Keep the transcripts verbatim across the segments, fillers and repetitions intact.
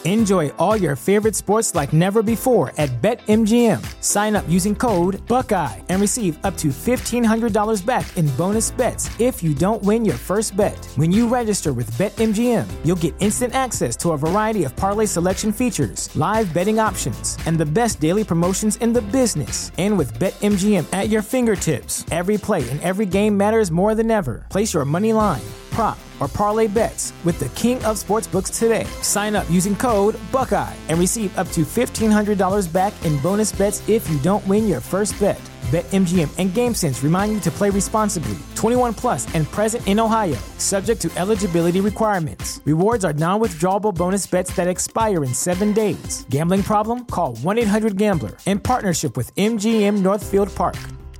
Enjoy all your favorite sports like never before at BetMGM. Sign up using code Buckeye and receive up to fifteen hundred dollars back in bonus bets if you don't win your first bet. When you register with BetMGM, you'll get instant access to a variety of parlay selection features, live betting options, and the best daily promotions in the business. And with BetMGM at your fingertips, every play and every game matters more than ever. Place your money line, prop, or parlay bets with the king of sportsbooks today. Sign up using code Buckeye and receive up to fifteen hundred dollars back in bonus bets if you don't win your first bet. BetMGM and GameSense remind you to play responsibly. twenty-one plus and present in Ohio, subject to eligibility requirements. Rewards are non-withdrawable bonus bets that expire in seven days. Gambling problem? Call one eight hundred gambler in partnership with M G M Northfield Park.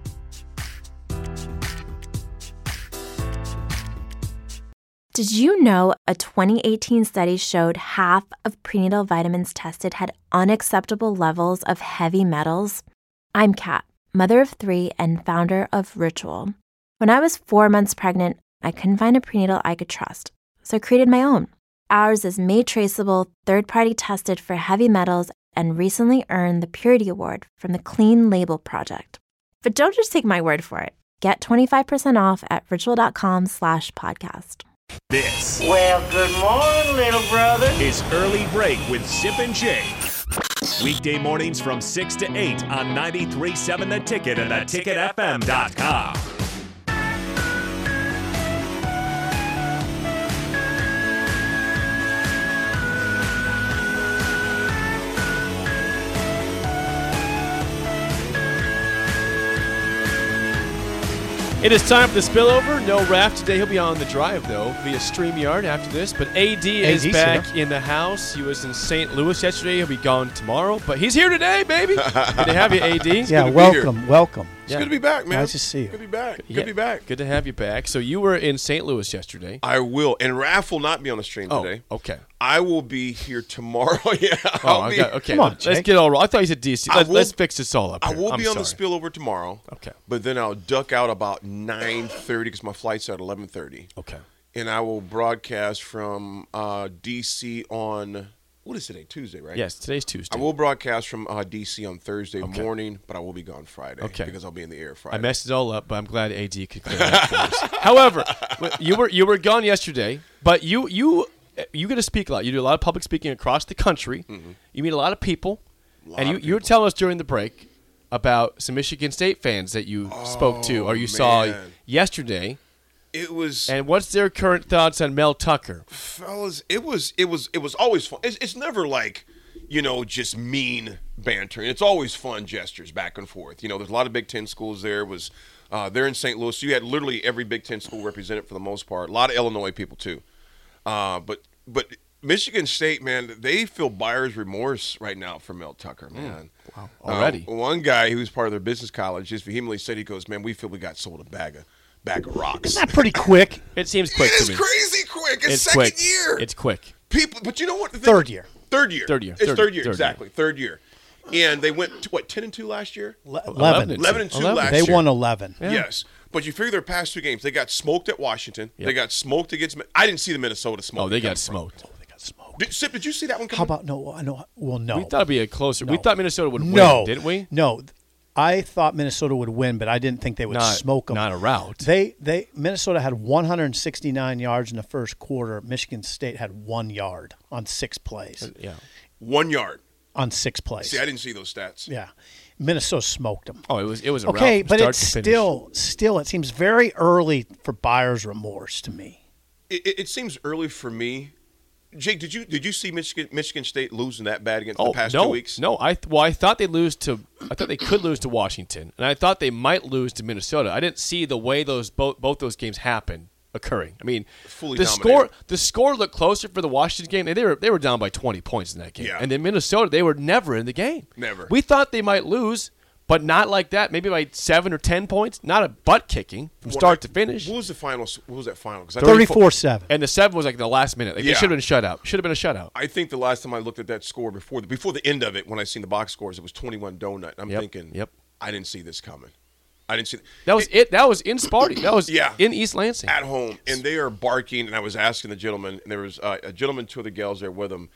Did you know a twenty eighteen study showed half of prenatal vitamins tested had unacceptable levels of heavy metals? I'm Kat, mother of three and founder of Ritual. When I was four months pregnant, I couldn't find a prenatal I could trust, so I created my own. Ours is made traceable, third-party tested for heavy metals, and recently earned the Purity Award from the Clean Label Project. But don't just take my word for it. Get twenty-five percent off at ritual.com slash podcast. This Well, good morning, little brother. is Early Break with Zip and Jay. Weekday mornings from six to eight on ninety-three point seven The Ticket and the ticket f m dot com. It is time for the spillover. No Raph today. He'll be on the drive, though, via StreamYard after this. But A D is A D's back here. in the house. He was in Saint Louis yesterday. He'll be gone tomorrow. But he's here today, baby. Good to have you, A D. Yeah, good to be welcome, welcome. It's good to be back, man. Nice to see you. Good to be back. Good Yeah, to be back. Good to have you back. So you were in Saint Louis yesterday. I will. And Raph will not be on the stream Oh, today. okay. I will be here tomorrow. yeah. Oh, I'll I be, got, okay. Come on, let's Jake. get all right. I thought you said D C. I Let's, will- let's fix this all up I here. will I'm be on the sorry. spillover tomorrow. Okay. But then I'll duck out about nine thirty because my flight's at eleven thirty. Okay. And I will broadcast from uh, D C on, what is today? Tuesday, right? Yes, today's Tuesday. I will broadcast from uh, D C on Thursday Okay. morning, but I will be gone Friday. Okay. Because I'll be in the air Friday. I messed it all up, but I'm glad A D could clear it up for us. However, you were you were gone yesterday, but you you you get to speak a lot. You do a lot of public speaking across the country. Mm-hmm. You meet a lot of people, Lot and you, of you were people. telling us during the break about some Michigan State fans that you spoke to or you saw man. yesterday. It was, And what's their current thoughts on Mel Tucker? fellas, it was, it was, it was always fun. It's, it's never like, you know, just mean bantering. It's always fun gestures back and forth. You know, there's a lot of Big Ten schools there. It was uh, they're in Saint Louis. So you had literally every Big Ten school represented for the most part. A lot of Illinois people too. Uh, but but Michigan State, man, they feel buyer's remorse right now for Mel Tucker, man. Wow, already. Uh, one guy who was part of their business college just vehemently said, he goes, man, we feel we got sold a bag of bag of rocks. Not pretty quick. It seems quick It to is me. crazy quick. It's, It's second quick. year. It's quick. People, but you know what? The thing- Third year. Third year. Third year. It's Third- third, year, third exactly. Third year. And they went to what, ten and two last year? Le- eleven. eleven. eleven and two eleven. last They year. won eleven. Yes. But you figure their past two games, they got smoked at Washington. Yep. They got smoked against. I didn't see the Minnesota smoke. Oh, they come got from. smoked. They got smoked. Did, Sip, did you see that one coming? How about no? I know. Well, no. We thought it'd be a closer. We No. thought Minnesota would no, win, didn't we? No, I thought Minnesota would win, but I didn't think they would Not, smoke them. not a rout. They they Minnesota had one hundred sixty-nine yards in the first quarter. Michigan State had one yard on six plays. yeah. One yard. On six plays. See, I didn't see those stats. Yeah, Minnesota smoked them. Oh, it was it was a Okay, rout from but start it's to finish. still still it seems very early for buyer's remorse to me. It, it, it seems early for me. Jake, did you did you see Michigan Michigan State losing that bad against Oh, the past no, two weeks? No, I th- well, I thought they'd lose to. I thought they could lose to Washington, and I thought they might lose to Minnesota. I didn't see the way those both both those games happened occurring. I mean, Fully the dominated. score the score looked closer for the Washington game. They were they were down by twenty points in that game, Yeah. and then Minnesota they were never in the game. Never. We thought they might lose, but not like that. Maybe by seven or ten points. Not a butt kicking from What- start to finish. What was the final? What was that final? 'Cause I, thirty-four seven. And the seven was like the last minute. Like Yeah. It should have been a shutout. Should have been a shutout. I think the last time I looked at that score before the before the end of it, when I seen the box scores, it was twenty-one donut. I'm Yep, thinking, yep. I didn't see this coming. I didn't see That was it. That was in Sparty. That was Yeah. in East Lansing. at home, and they are barking. And I was asking the gentleman, and there was uh, a gentleman, two other gals there with them,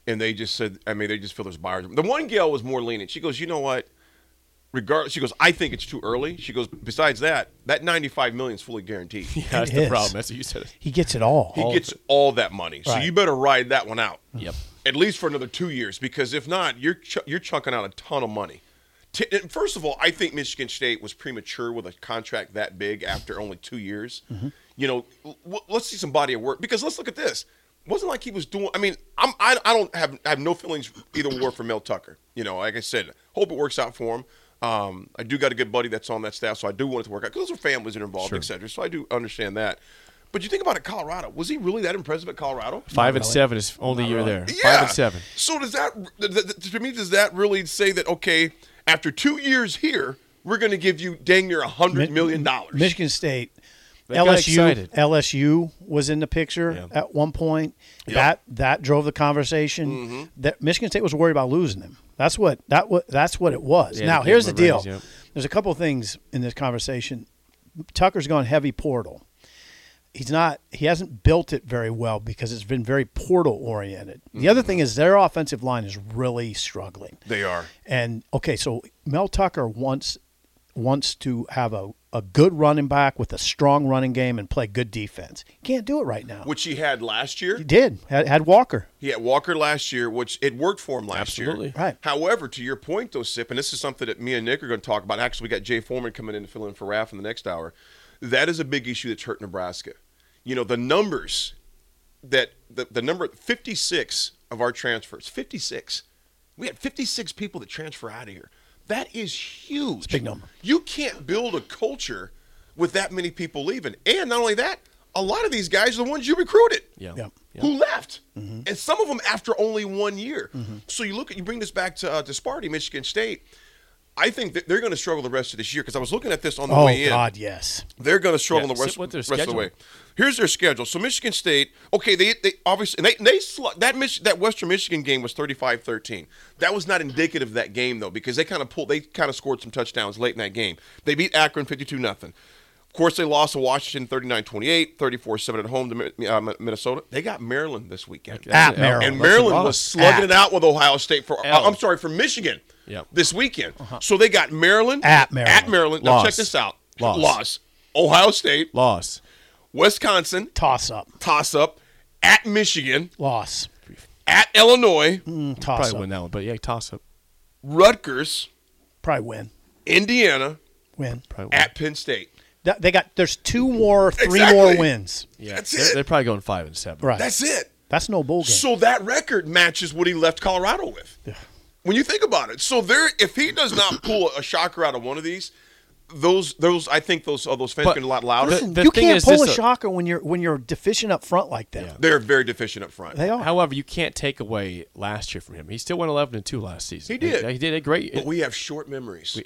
and they just said, I mean, they just feel there's buyers. The one gal was more lenient. She goes, you know what? Regardless, she goes, I think it's too early. She goes, besides that, that ninety-five million dollars is fully guaranteed. Yeah, that's It the is. problem. That's what you said. He gets it all. He gets all that money. So Right. you better ride that one out. Yep. At least for another two years, because if not, you're ch- you're chunking out a ton of money. T- and first of all, I think Michigan State was premature with a contract that big after only two years. Mm-hmm. You know, l- let's see some body of work, because let's look at this. It wasn't like he was doing. I mean, I'm I, I don't have I have no feelings either way for Mel Tucker. You know, like I said, hope it works out for him. Um, I do got a good buddy that's on that staff, so I do want it to work out because those are families that are involved, Sure. et cetera. So I do understand that. But you think about it, Colorado. Was he really that impressive at Colorado? Five and seven is only year there. Yeah. Five and seven. So does that, th- th- to me, does that really say that, okay, after two years here, we're going to give you dang near one hundred million dollars? Michigan State, They got L S U, excited. L S U was in the picture Yeah. at one point. Yep. That that drove the conversation. Mm-hmm. That Michigan State was worried about losing him. That's what that what that's what it was. Yeah, now they here's the gave him a deal. raise, yep. There's a couple of things in this conversation. Tucker's gone heavy portal. He's not. He hasn't built it very well because it's been very portal oriented. The Mm-hmm. other thing is their offensive line is really struggling. They are. And okay, so Mel Tucker wants wants to have a, a good running back with a strong running game and play good defense. He can't do it right now. Which he had last year. He did. Had, had Walker. He had Walker last year, which it worked for him last Absolutely. year. Right. However, to your point, though, Sip, and this is something that me and Nick are going to talk about. Actually, we got Jay Foreman coming in to fill in for Raph in the next hour. That is a big issue that's hurt Nebraska. You know, the numbers that the, the number fifty-six of our transfers, fifty-six. We had fifty-six people that transfer out of here. That is huge. It's a big number. You can't build a culture with that many people leaving. And not only that, a lot of these guys are the ones you recruited. Yeah. Yep. Who left, and some of them after only one year. So you look at you bring this back to uh, to Sparty, Michigan State. I think that they're going to struggle the rest of this year because I was looking at this on the Oh way in. God, yes. They're going to struggle Yeah, the rest, sit with their rest of the schedule. way. Here's their schedule. So Michigan State, okay, they they obviously and they they slu- that Mich- that Western Michigan game was thirty-five thirteen. That was not indicative of that game though, because they kind of pulled they kind of scored some touchdowns late in that game. They beat Akron fifty-two nothing. Of course, they lost to Washington thirty-nine twenty-eight, thirty-four seven at home to Mi- uh, Minnesota. They got Maryland this weekend. At Maryland. And That's a Maryland loss. was slugging At. it out with Ohio State for L. uh, I'm sorry, for Michigan. Yep. This weekend. So they got Maryland At Maryland. At Maryland. Now Loss. check this out. Loss. Loss. Ohio State, Loss. Wisconsin, Toss up. toss up, at Michigan, Loss. at Illinois, Mm, toss Probably up. win that one, but yeah, toss up. Rutgers, Probably win. Indiana, Win. Probably win. at Penn State. Th- They got. There's two more, three Exactly. more wins. Yeah, That's they're, it. they're probably going five and seven. Right. That's it. That's no bowl game. So that record matches what he left Colorado with. When you think about it, so there, if he does not pull a shocker out of one of these, those, those, I think those, oh, those fans But get a lot louder. the- Listen, the you thing can't is pull this, a though. shocker when you're when you're deficient up front like that. Yeah. They're very deficient up front. They are. However, you can't take away last year from him. He still went eleven and two last season. He did. He, he did a great. But we have short memories.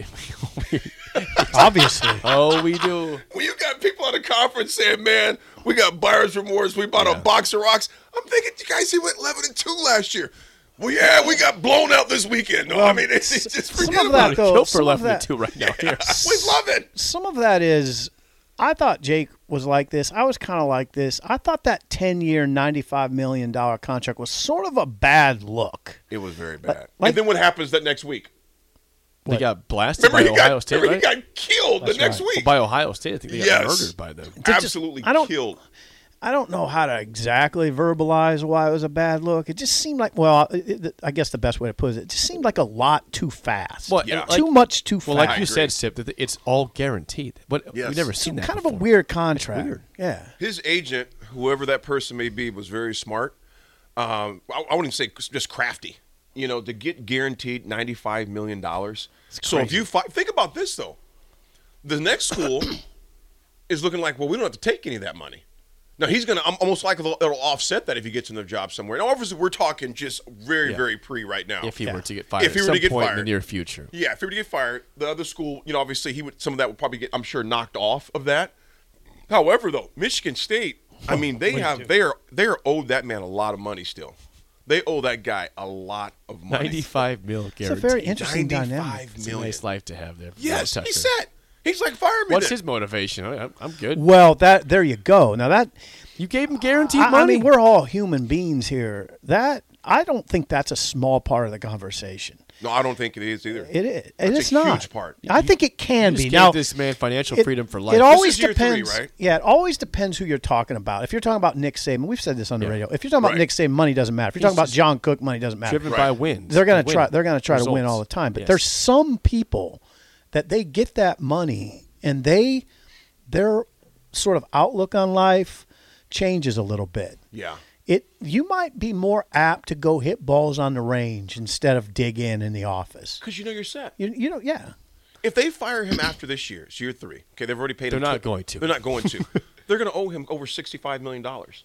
Obviously. oh, we do. When you got people at a conference saying, "Man, we got buyer's remorse. We bought Yeah. a box of rocks." I'm thinking, you guys, he went eleven and two last year. Well, yeah, we got blown out this weekend. No, I mean, it's, it's just some forget of about that, it. though, Kill for some of eleven and that- two right now. Here. We love it. Some of that is, I thought Jake was like this. I was kind of like this. I thought that ten-year, ninety-five million dollars contract was sort of a bad look. It was very bad. like- and then what happens that next week? They What? got blasted Remember, by he Ohio got, State, remember right? he got killed That's the next right. week. By Ohio State, I think they got Yes. murdered by them. just- Absolutely I don't- killed. I don't know how to exactly verbalize why it was a bad look. It just seemed like, well, it, it, I guess the best way to put it, it just seemed like a lot too fast. Well, Yeah. and like- too much too Well, fast. like you agree. said, Sip, that it's all guaranteed. But Yes. we've never seen that. kind of a before. weird contract. weird. Yeah. His agent, whoever that person may be, was very smart. Um, I, I wouldn't say just crafty. You know, to get guaranteed ninety-five million dollars. So if you fi- think about this though, the next school is looking like, well, we don't have to take any of that money. Now he's going to almost like it'll, it'll offset that if he gets another job somewhere. Now, obviously, we're talking just very, Yeah. very pre right now. If he Yeah. were to get fired, If he at were some to get point in fired. the near future. Yeah, if he were to get fired, the other school, you know, obviously he would. Some of that would probably get, I'm sure, knocked off of that. However, though, Michigan State, I mean, they have they are they are owed that man a lot of money still. They owe that guy a lot of money. Ninety-five mil It's a guaranteed. very interesting dynamic. ninety-five It's a million. nice life to have there. Yes, Tucker. he's set. He's like, fire me. What's then. his motivation? I- I'm, I'm good. Well, that there you go. Now that You gave him guaranteed I, money. I mean, we're all human beings here. That I don't think that's a small part of the conversation. No, I don't think it is either. It is. That's It's a not. huge part. I think it can You just be. gave Now, this man financial it- freedom for life. It This always is year three, depends. right? Yeah, it always depends who you're talking about. If you're talking about Nick Saban, we've said this on the Yeah. radio. If you're talking about Right. Nick Saban, money doesn't matter. If you're He's talking about just John Cook, money doesn't matter. driven Right. by wins. They're gonna Win. try. They're gonna try to win Results. all the time. But Yes. there's some people that they get that money and they their sort of outlook on life changes a little bit. Yeah. It you might be more apt to go hit balls on the range instead of dig in in the office. Because you know you're set. You, you know, yeah. If they fire him after this year, it's year three. Okay, they've already paid They're him. not tw- going to. They're not going to. They're going to owe him over sixty-five million dollars.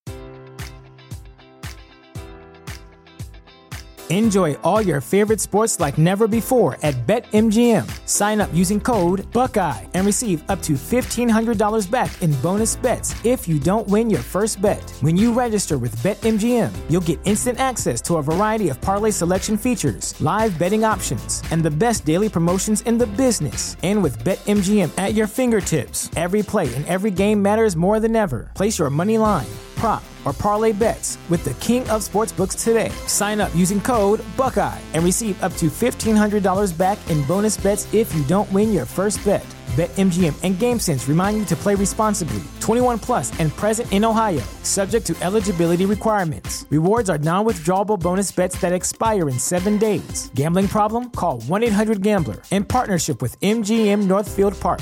Enjoy all your favorite sports like never before at BetMGM. Sign up using code Buckeye and receive up to fifteen hundred dollars back in bonus bets if you don't win your first bet. When you register with BetMGM, you'll get instant access to a variety of parlay selection features, live betting options, and the best daily promotions in the business. And with BetMGM at your fingertips, every play and every game matters more than ever. Place your money line, prop, or parlay bets with the king of sportsbooks today. Sign up using code Buckeye and receive up to fifteen hundred dollars back in bonus bets if you don't win your first bet. BetMGM and GameSense remind you to play responsibly. twenty-one plus and present in Ohio, subject to eligibility requirements. Rewards are non-withdrawable bonus bets that expire in seven days. Gambling problem? Call one eight hundred gambler in partnership with M G M Northfield Park.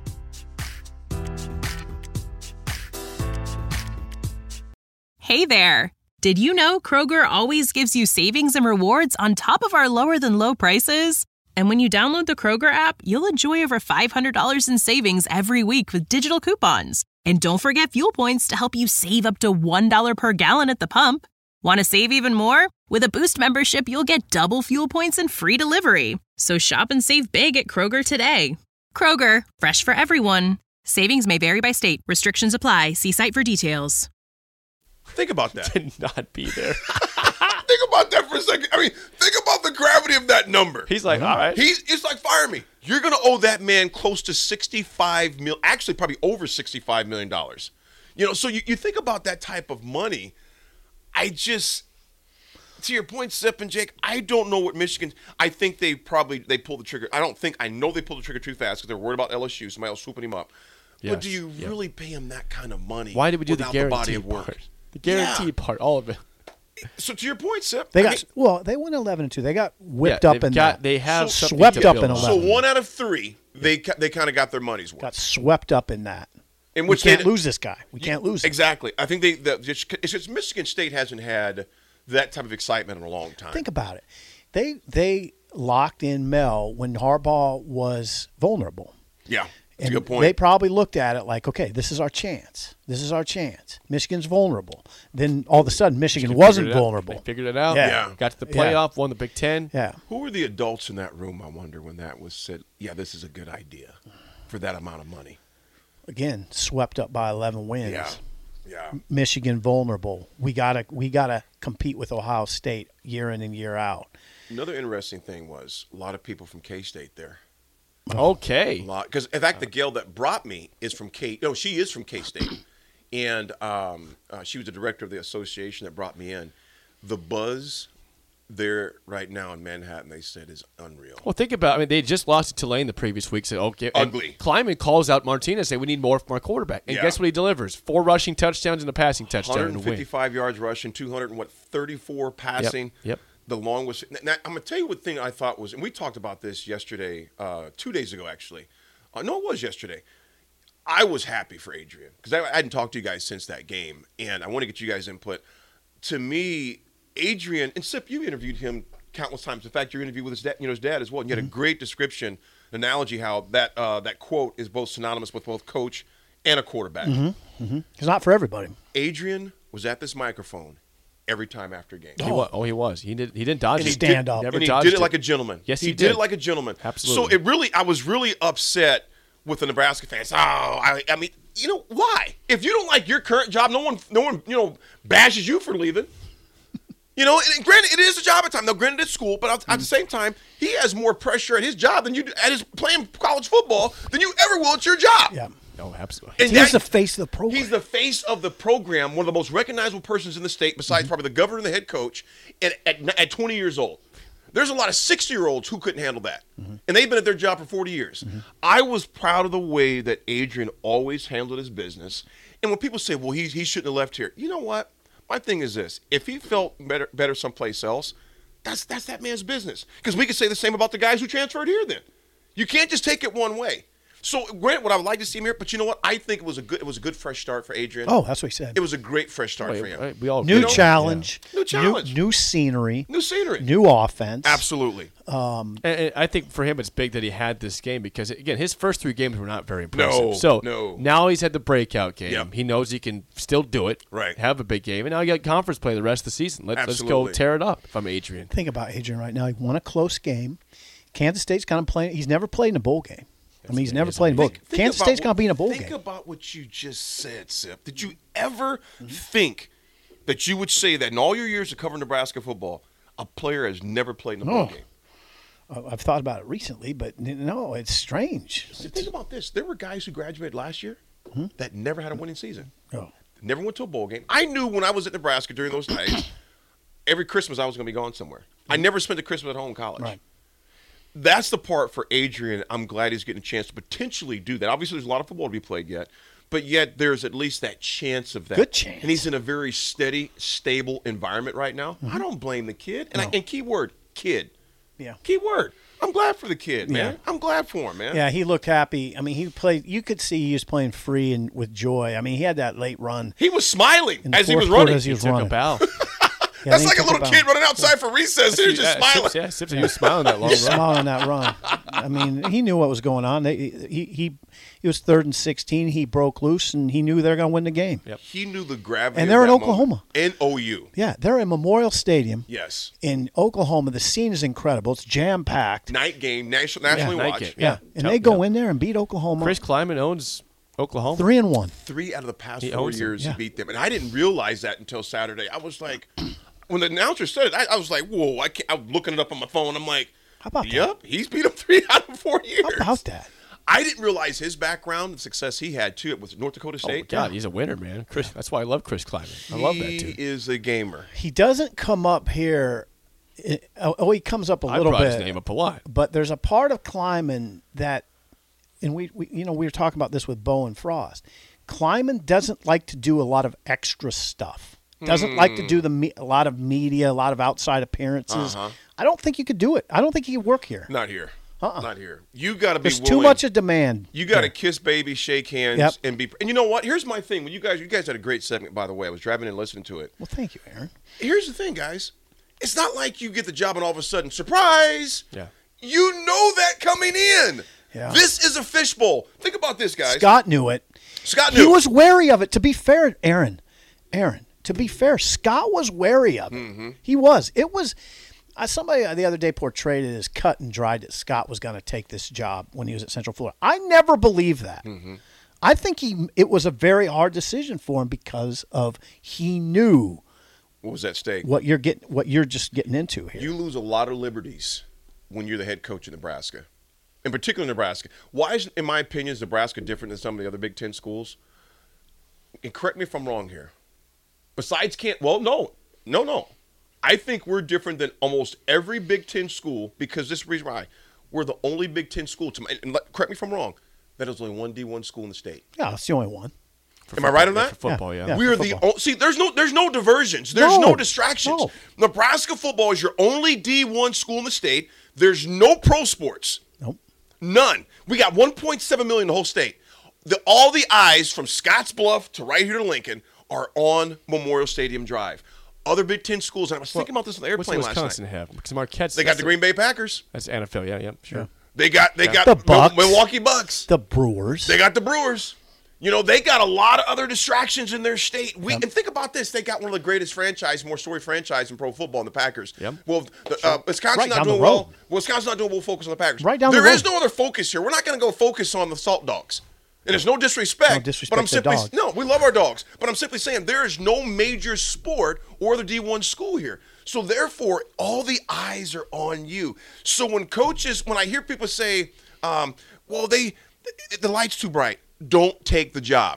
Hey there! Did you know Kroger always gives you savings and rewards on top of our lower than low prices? And when you download the Kroger app, you'll enjoy over five hundred dollars in savings every week with digital coupons. And don't forget fuel points to help you save up to one dollar per gallon at the pump. Want to save even more? With a Boost membership, you'll get double fuel points and free delivery. So shop and save big at Kroger today. Kroger, fresh for everyone. Savings may vary by state. Restrictions apply. See site for details. Think about that. Did not be there. Think about that for a second. I mean, think about the gravity of that number. He's like, all right. He's it's like fire me. You're going to owe that man close to sixty-five mil, actually probably over sixty-five million dollars. You know, so you, you think about that type of money. I just, to your point, Sip and Jake, I don't know what Michigan. I think they probably they pulled the trigger. I don't think I know they pulled the trigger too fast because they're worried about L S U. Somebody else swooping him up. But Yes, do you yeah. really pay him that kind of money? Why did we do the without guarantee body of work? part? The guarantee Yeah. part, all of it. So to your point, Sip, They I got mean, well. They went eleven and two. They got whipped Yeah, up they've in got, that. They have So something swept to up build in on. so eleven. one out of three, they ca- they kind of got their money's worth. got swept up in that. In We which can't they, lose this guy. We can't lose him. Exactly. I think they. The, it's just Michigan State hasn't had that type of excitement in a long time. Think about it. They they locked in Mel when Harbaugh was vulnerable. yeah, that's And a good point. they probably looked at it like, okay, this is our chance. This is our chance. Michigan's vulnerable. Then all of a sudden, Michigan, They wasn't figured it out. vulnerable. They figured it out. Yeah. Yeah. Got to the Yeah. playoff, won the Big Ten. Yeah. Who were the adults in that room? I wonder when that was said. Yeah, this is a good idea for that amount of money. Again, swept up by eleven wins. Yeah, yeah. Michigan vulnerable. We gotta we gotta compete with Ohio State year in and year out. Another interesting thing was a lot of people from K-State there. Okay. A lot, because in fact, the gal that brought me is from K. No, she is from K-State, and um, uh, she was the director of the association that brought me in. The buzz there right now in Manhattan, they said, is unreal. Well, think about. I mean, they just lost to Tulane the previous week. Said okay, and Ugly. Kleiman calls out Martinez, say we need more from our quarterback, and Yeah. guess what he delivers? Four rushing touchdowns and a passing touchdown in the win. one hundred fifty-five yards rushing, two hundred and what, thirty-four passing. yep. The long was. Now, I'm gonna tell you what thing I thought was, and we talked about this yesterday, uh, two days ago actually. Uh, no, it was yesterday. I was happy for Adrian because I, I hadn't talked to you guys since that game, and I want to get you guys' input. To me, Adrian and Sip, you interviewed him countless times. In fact, your interview with his dad, you know, his dad as well. And you had a great description, analogy how that uh, that quote is both synonymous with both coach and a quarterback. It's not for everybody. Adrian was at this microphone every time after a game. He wa- oh, he was. He did. He didn't dodge And it. he Stand did, up. Never and he dodged did it like a gentleman. Yes, he, he did. did. it like a gentleman. Absolutely. So it really, I was really upset with the Nebraska fans. Oh, I, I mean, you know why? If you don't like your current job, no one, no one, you know, bashes you for leaving. You know, and granted, it is a job at time. Now, granted, it's school, but at, at the same time, he has more pressure at his job than you do at his playing college football than you ever will at your job. Yeah. Oh, absolutely. And He's that- the face of the program. He's the face of the program, one of the most recognizable persons in the state, besides mm-hmm. probably the governor and the head coach, and at, at twenty years old. There's a lot of sixty-year-olds who couldn't handle that, mm-hmm. and they've been at their job for forty years. Mm-hmm. I was proud of the way that Adrian always handled his business. And when people say, well, he, he shouldn't have left here, you know what? My thing is this. If he felt better better someplace else, that's that's that man's business. Because we could say the same about the guys who transferred here then. You can't just take it one way. So, Grant, what I would like to see him here, but you know what? I think it was a good, it was a good fresh start for Adrian. Oh, that's what he said. It was a great fresh start Wait, for him. wait, we all new you know? challenge, yeah. new challenge, new, new scenery, new scenery, new offense. Absolutely. Um, and, and I think for him, it's big that he had this game because again, his first three games were not very impressive. No, so no. now he's had the breakout game. Yep. He knows he can still do it. Right. Have a big game, and now he got conference play the rest of the season. Let's let's go Absolutely. tear it up. If I'm Adrian, think about Adrian right now. He won a close game. Kansas State's kind of playing. He's never played in a bowl game. I mean, he's never played in a bowl game. Think Kansas about State's what- going to be in a bowl think game. about what you just said, Sip. Did you ever think that you would say that in all your years of covering Nebraska football, a player has never played in a bowl No. game? Uh, I've thought about it recently, but n- no, it's strange. See, think about this. There were guys who graduated last year that never had a winning season. Oh. Never went to a bowl game. I knew when I was at Nebraska during those days, every Christmas I was going to be gone somewhere. I never spent the Christmas at home in college. Right. That's the part for Adrian. I'm glad he's getting a chance to potentially do that. Obviously, there's a lot of football to be played yet, but yet there's at least that chance of that. Good chance. And he's in a very steady, stable environment right now. I don't blame the kid. And, I, and key word, kid. Yeah. Key word. I'm glad for the kid, man. Yeah. I'm glad for him, man. Yeah, he looked happy. I mean, he played. You could see he was playing free and with joy. I mean, he had that late run He was smiling in the as he fourth was quarter running. as he was took running. a bow. Yeah, That's then he like a took little bow. kid running outside for recess. He was just yeah, smiling. Sips, yeah, Sips, he was smiling that long Just run. smiling that run. I mean, he knew what was going on. They, he he he was third and sixteen. He broke loose, and he knew they were going to win the game. Yep. He knew the gravity And of they're in that Oklahoma. moment. In O U. Yeah, they're in Memorial Stadium Yes. in Oklahoma. The scene is incredible. It's jam packed. Night game, national, nationally night watched. game. Yeah, and Tell- they go yeah. in there and beat Oklahoma Chris Kleiman owns Oklahoma. three and one. Three out of the past He four owns it. years Yeah. he beat them. And I didn't realize that until Saturday. I was like, when the announcer said it, I, I was like, whoa, I can't, I'm looking it up on my phone. I'm like, How about that? yep, he's beat them three out of four years. How about that? I didn't realize his background, the success he had, too, with North Dakota Oh, State. God, he's a winner, man. Chris, that's why I love Chris Kleiman. I love that He dude. is a gamer. He doesn't come up here. uh, Oh, he comes up a I little brought bit. his name up a lot. But there's a part of Kleiman that, and we, we you know, we were talking about this with Bo and Frost. Kleiman doesn't like to do a lot of extra stuff. Doesn't like to do the me- a lot of media, a lot of outside appearances. Uh-huh. I don't think you could do it. I don't think you could work here. Not here. Uh-uh. Not here. You got to be There's willing. too much of demand. You got to here. kiss baby, shake hands, Yep. and be. And you know what? Here's my thing. When you guys, you guys had a great segment, by the way. I was driving and listening to it. Well, thank you, Aaron. Here's the thing, guys. It's not like you get the job and all of a sudden, surprise. Yeah. You know that coming in. Yeah. This is a fishbowl. Think about this, guys. Scott knew it. Scott He knew. was wary of it. To be fair, Aaron, Aaron. To be fair, Scott was wary of it. Mm-hmm. He was. It was. Uh, somebody the other day portrayed it as cut and dried that Scott was going to take this job when he was at Central Florida. I never believed that. Mm-hmm. I think he. It was a very hard decision for him because of he knew What was at stake? what you're getting, what you're just getting into here. You lose a lot of liberties when you're the head coach in Nebraska, in particular Nebraska. Why is, in my opinion, is Nebraska different than some of the other Big Ten schools? And correct me if I'm wrong here. Besides, can't well, no, no, no. I think we're different than almost every Big Ten school because this is the reason why we're the only Big Ten school. To my, and let- correct me if I'm wrong. That is only one D one school in the state. yeah, it's the only one. For Am I right on football, that? For football, yeah. Yeah. We're for the football. o- see. There's no there's no diversions. There's no, No. distractions. No. Nebraska football is your only D one school in the state. There's no pro sports. Nope. None. We got one point seven million in the whole state. The, all the eyes from Scottsbluff to right here to Lincoln are on Memorial Stadium Drive. Other Big Ten schools, and I was thinking about this on the What's airplane last Wisconsin night. have? Because Marquette's. They got that's the Green Bay Packers. That's N F L, yeah, yeah, sure. They got they got The Bucks. Milwaukee Bucks. The Brewers. They got the Brewers. You know, they got a lot of other distractions in their state. We, And think about this. They got one of the greatest franchise, more story franchise in pro football in the Packers. Yep. Well, the, uh, Wisconsin's Right not down the doing road. well. Wisconsin's not doing well. We'll focus on the Packers. Right down the There is road. no other focus here. We're not going to go focus on the Salt Dogs. And there's no disrespect. No disrespect but I'm to simply dogs. no, we love our dogs. But I'm simply saying there is no major sport or the D one school here. So therefore, all the eyes are on you. So when coaches, when I hear people say, um, "Well, they the light's too bright," don't take the job.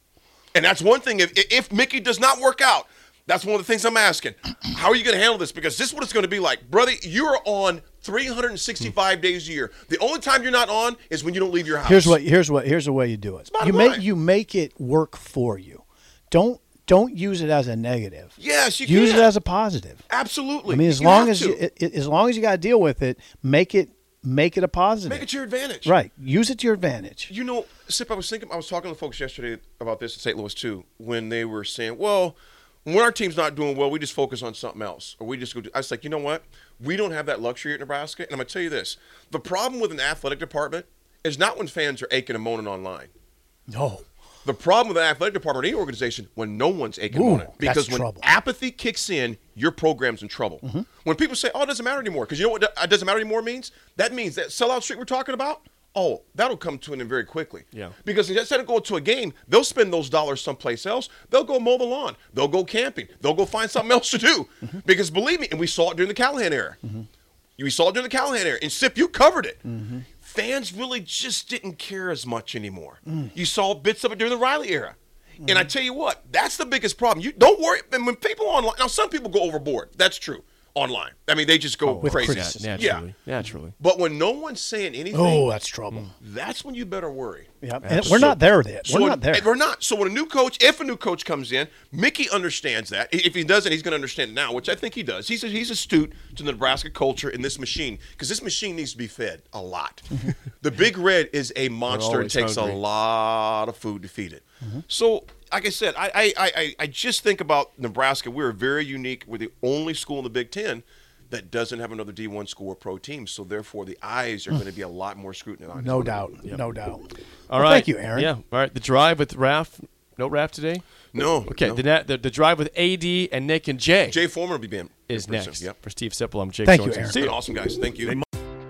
And that's one thing. If, if Mickey does not work out, that's one of the things I'm asking. How are you going to handle this? Because this is what it's going to be like. Brother, you're on three hundred sixty-five days a year. The only time you're not on is when you don't leave your house. Here's what here's what here's the way you do it. You make line. you make it work for you. Don't don't use it as a negative. Yes, you use can. it as a positive. Absolutely. I mean, as You long have as to. you, it, it- as long as you got to deal with it, make it make it a positive. Make it to your advantage. Right. Use it to your advantage. You know, Sip, I was thinking, I was talking to folks yesterday about this in Saint Louis too, when they were saying, well, when our team's not doing well, we just focus on something else, or we just go. Do, I was like, you know what? We don't have that luxury at Nebraska, and I'm gonna tell you this: the problem with an athletic department is not when fans are aching and moaning online. No. The problem with an athletic department or any organization when no one's aching Ooh, and moaning, that's because when trouble. apathy kicks in, your program's in trouble. Mm-hmm. When people say, "Oh, it doesn't matter anymore," because you know what it doesn't matter anymore means? That means that sellout streak we're talking about. Oh, that'll come to an end very quickly. Yeah. Because instead of going to a game, they'll spend those dollars someplace else. They'll go mow the lawn. They'll go camping. They'll go find something else to do. Mm-hmm. Because believe me, and we saw it during the Callahan era. Mm-hmm. We saw it during the Callahan era. And Sip, you covered it. Mm-hmm. Fans really just didn't care as much anymore. Mm. You saw bits of it during the Riley era. Mm-hmm. And I tell you what, that's the biggest problem. You don't worry. And when people online, now some people go overboard. That's true. Online. I mean, they just go with crazy. criticism. Naturally. Yeah. Naturally. But when no one's saying anything, Oh, that's trouble. that's when you better worry. Yeah. And we're not there yet. We're So- not there. and We're not. So when a new coach, if a new coach comes in, Mickey understands that. If he doesn't, he's going to understand it now, which I think he does. He's he's astute to the Nebraska culture in this machine, because this machine needs to be fed a lot. The Big Red is a monster. It always takes hungry. a lot of food to feed it. So, like I said, I, I I I just think about Nebraska. We're very unique. We're the only school in the Big Ten that doesn't have another D one school or pro team. So therefore, the eyes are going to be a lot more scrutinized. No doubt. No doubt. All Well, right. thank you, Aaron. Yeah. All right. The drive with Raph. No Raph today? No. Okay. no. The, na- the the drive with A D and Nick and Jay, Jay Foreman will be being is in person. next. Yep. For Steve Sipple, I'm Jake Thank you, Sorensen. Aaron. See you. Awesome, guys. Thank you.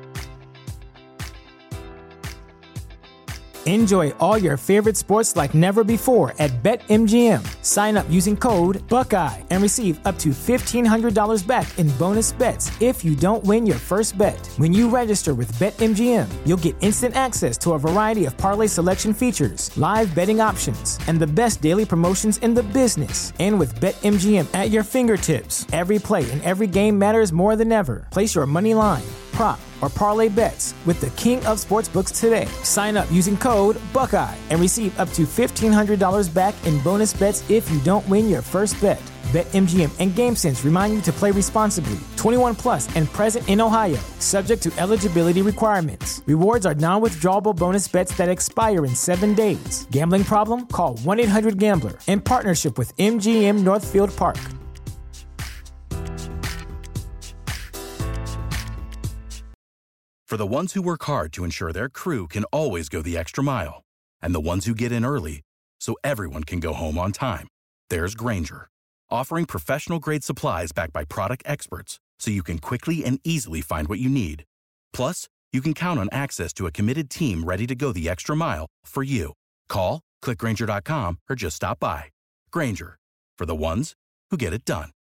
Enjoy all your favorite sports like never before at BetMGM. Sign up using code Buckeye and receive up to fifteen hundred dollars back in bonus bets if you don't win your first bet. When you register with BetMGM, you'll get instant access to a variety of parlay selection features, live betting options, and the best daily promotions in the business. And with BetMGM at your fingertips, every play and every game matters more than ever. Place your money line, prop, or parlay bets with the king of sportsbooks today. Sign up using code Buckeye and receive up to fifteen hundred dollars back in bonus bets if you don't win your first bet. BetMGM and GameSense remind you to play responsibly. twenty-one plus and present in Ohio, subject to eligibility requirements. Rewards are non-withdrawable bonus bets that expire in seven days. Gambling problem? Call one eight hundred gambler in partnership with M G M Northfield Park. For the ones who work hard to ensure their crew can always go the extra mile, and the ones who get in early so everyone can go home on time, there's Grainger, offering professional-grade supplies backed by product experts so you can quickly and easily find what you need. Plus, you can count on access to a committed team ready to go the extra mile for you. Call, click Grainger dot com, or just stop by. Grainger, for the ones who get it done.